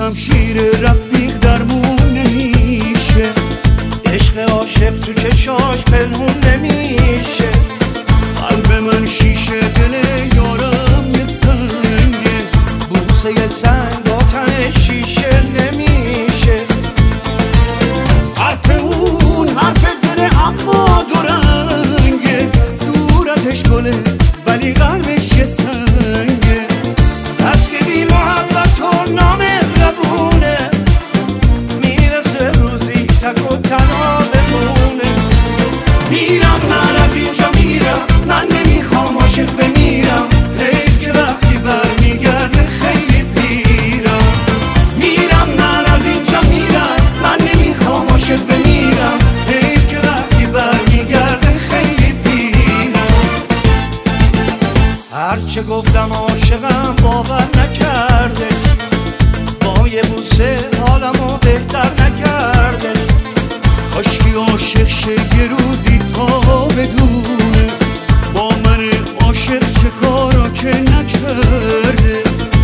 شمشیر رفیق درمون نمیشه، عشق عاشق تو چشاش پنهون نمیشه. قلب من شیشه دل یارم یه سنگه، بوسه سنگ با تن شیشه نمیشه. حرف اون حرف دل اما دو رنگه، صورتش گله ولی قلبش یه سنگه. بس که بی محبت و نامهربونه، میرسه روزی تک و تنها بمونه. میرم من از اینجا میرم، من نمیخوام عاشق بمیرم، حیف که وقتی برمیگرده خیلی پیرم. میرم من از اینجا میرم، من نمیخوام عاشق بمیرم، حیف که وقتی برمیگرده خیلی پیرم. هرچه گفتم عاشقم باور نکرده، با یه بوسه حالمو بهتر نکرده. کاشکی عاشق شه یه روزی تا بدونه، با من عاشق چه کارا که نکرده.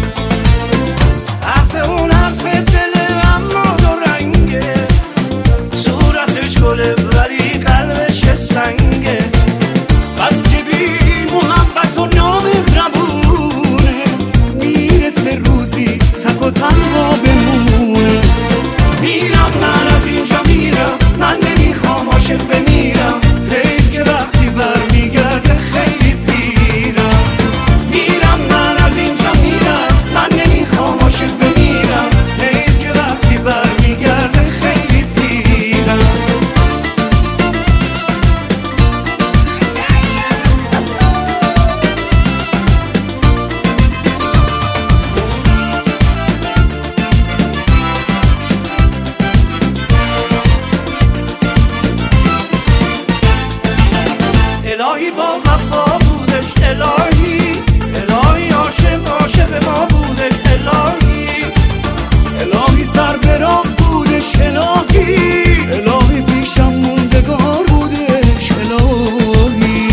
حرف اون حرف دل اما دو رنگه، صورتش گله ولی قلبش سنگه. بس که بی محبت و نامهربونه، میرسه روزی تک و تنها بمونه. میرم من از اینجا میرم، من نمیخوام عاشق بمیرم، حیف که وقتی برمیگرده خیلی پیرم. میرم من از اینجا میرم، من نمیخوام عاشق بمیرم، حیف که وقتی برمیگرده خیلی پیرم. الهی با وفا بودش، الهی الهی عاشق ما بودش، الهی الهی سر به راه بودش، الهی الهی پیشم موندگار بودش، الهی.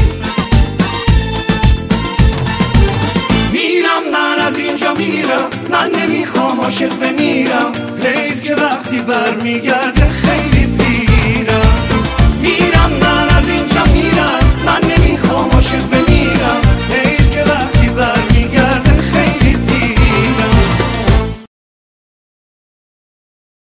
میرم من از اینجا میرم، من نمیخوام عاشق بمیرم، حیف که وقتی برمیگرده